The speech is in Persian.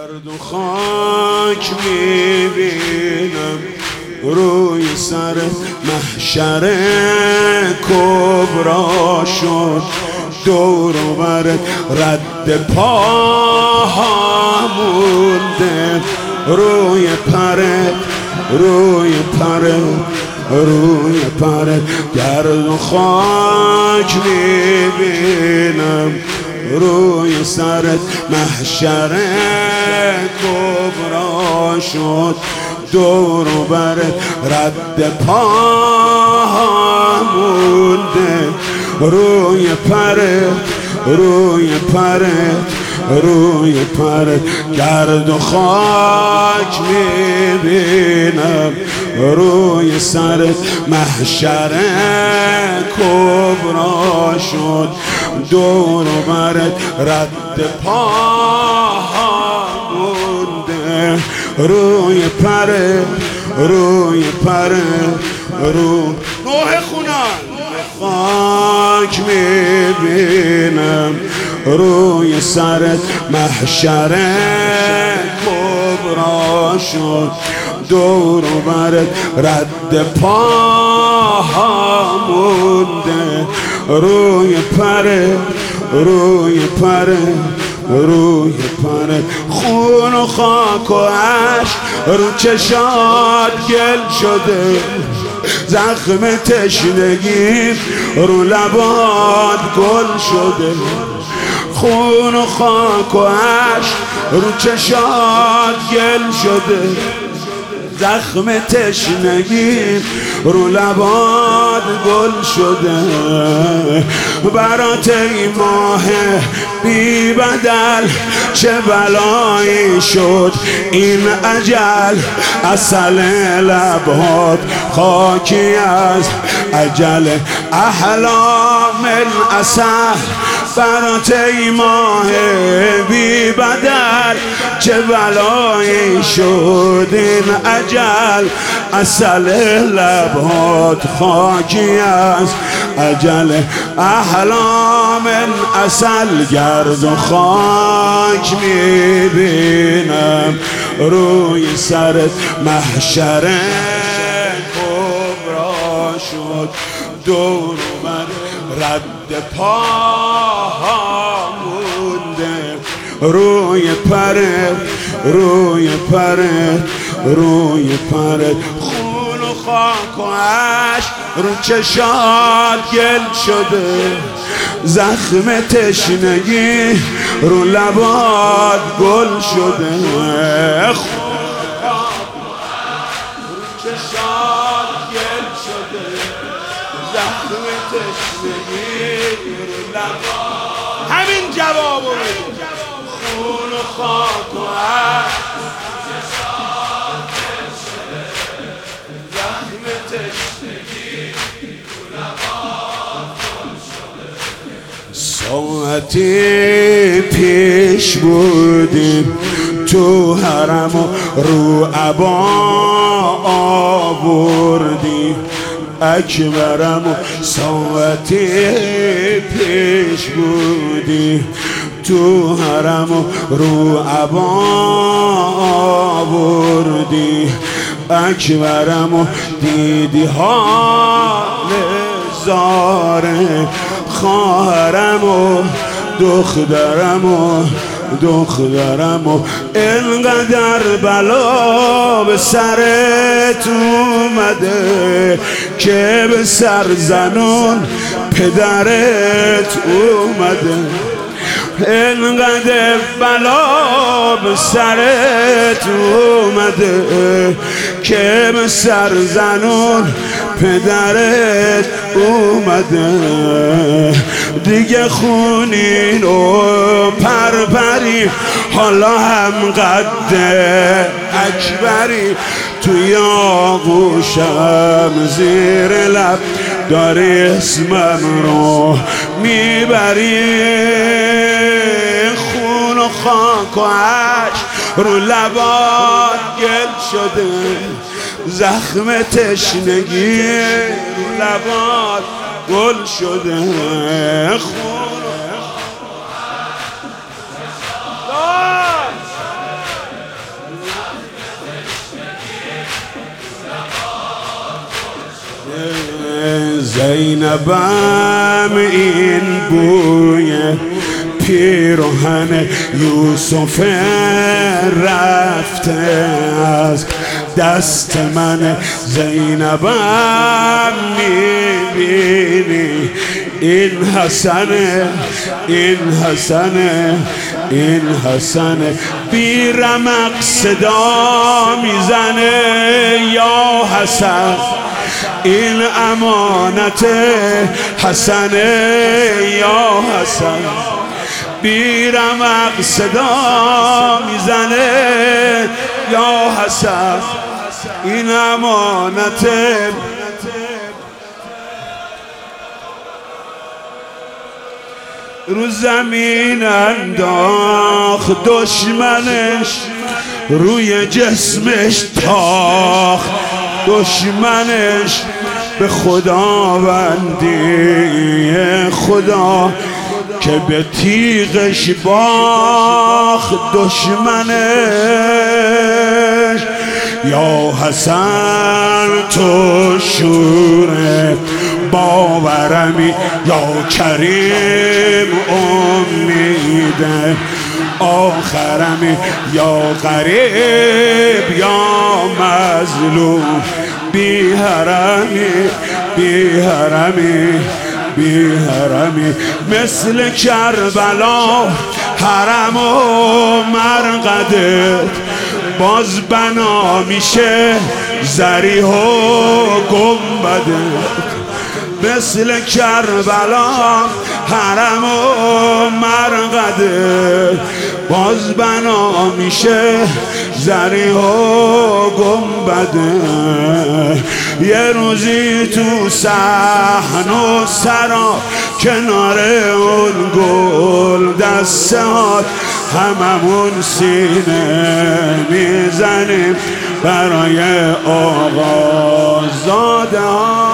گرد و خاک میبینم روی سر محشر کبرا شد، دور و بر رد پاها مونده، روی پرت گرد و خاک میبینم روی سرت محشر کبرا شد، دور و برت رد پاها مونده، روی پرت گرد و خاک میبینم روی سرت محشر کبرا شد، دور و برت رد پاها مونده، روی نوح خونان خاک میبینم روی سرت محشر کبرا شد، دور و برت رد پاها مونده، روی پرت خون و خاک و عشق رو چشات گل شده، زخم تشنگی رو لبات گل شده، خون و خاک و عشق رو چشات گل شده، زخم تشنگی رو لبات گل شده، برات ای ماه بی بدل چه بلایی شد این اجل، عسل لبات خاکی از اجل احلام العسل، برات ای ماه بی بدل چه بلایی شد این اجل، عسل لبات خاکی از اجل احلام العسل، گرد و خاک میبینم روی سرت محشر کبرا شد، دور بر رد پاها مونده، روی پرت خون و خاک و عشق رو چشات گل شده، زخم تشنگی رو لبات گل شده، خون و خاک و عشق رو چشات گل شده، زخم تشنگی رو لبات، همین جوابو بده، خون و خاک و عشق ساعتی پیش بودیم تو حرم و رو عبا آوردیم اکبرم و ساعتی پیش بودیم تو حرم و رو عبا آوردیم اکبرم و دیدی حال زاره، خواهرم و دخترم و اینقدر بلا به سرت اومده که به سر زنون پدرت اومده، اینقدر بلا به سرت اومده که به سر زنون پدرت اومده، دیگه خونین و پرپری حالا هم قد اکبری، توی آغوشم زیر لب داری اسمم رو میبری، خون و خاک و عشق رو لبات گل شده، زخم تشنگی رو لبات گل شده، خون زینبم این بوی پیراهن یوسف رفته از دست من. زینبم میبینی این حسنه، این حسنه، این حسنه، بی رمق صدا میزنه یا حسن، این امانت حسنه یا حسن، بی رمق صدا میزنه یا حسن، این امانت. رو زمین انداخت دشمنش، روی جسمش تاخت دشمنش، به خداوندی خدا که به تیغش باخت دشمنش. یا حسن تو شوره باورمی، یا کریم امیده آخرمی، یا غریب یا مظلوم، بی حرمی، بی حرمی، بی حرمی، مثل کربلا حرم و مرقدت باز بنا میشه ضریح و گنبدت، مثل کربلا حرم و مرقدت باز بنا میشه ضریح و گنبدت. یه روزی تو صحن و سرا کنار اون گل دستهات هممون سینه میزنیم برای آقا زاده ها.